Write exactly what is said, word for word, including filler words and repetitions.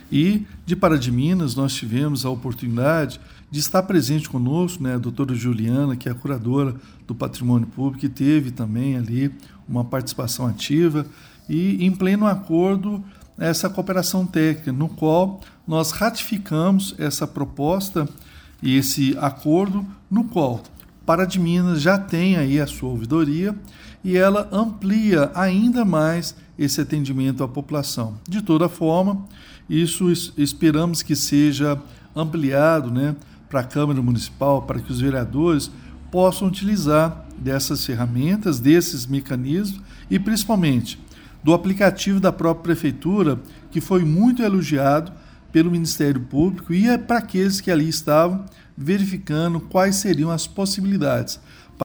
E de Pará de Minas nós tivemos a oportunidade de estar presente conosco, né, a doutora Juliana, que é a curadora do Patrimônio Público, que teve também ali uma participação ativa e em pleno acordo essa cooperação técnica, no qual nós ratificamos essa proposta e esse acordo, no qual Pará de Minas já tem aí a sua ouvidoria e ela amplia ainda mais esse atendimento à população. De toda forma, isso esperamos que seja ampliado, né, para a Câmara Municipal, para que os vereadores possam utilizar dessas ferramentas, desses mecanismos e principalmente do aplicativo da própria Prefeitura, que foi muito elogiado pelo Ministério Público e é para aqueles que ali estavam verificando quais seriam as possibilidades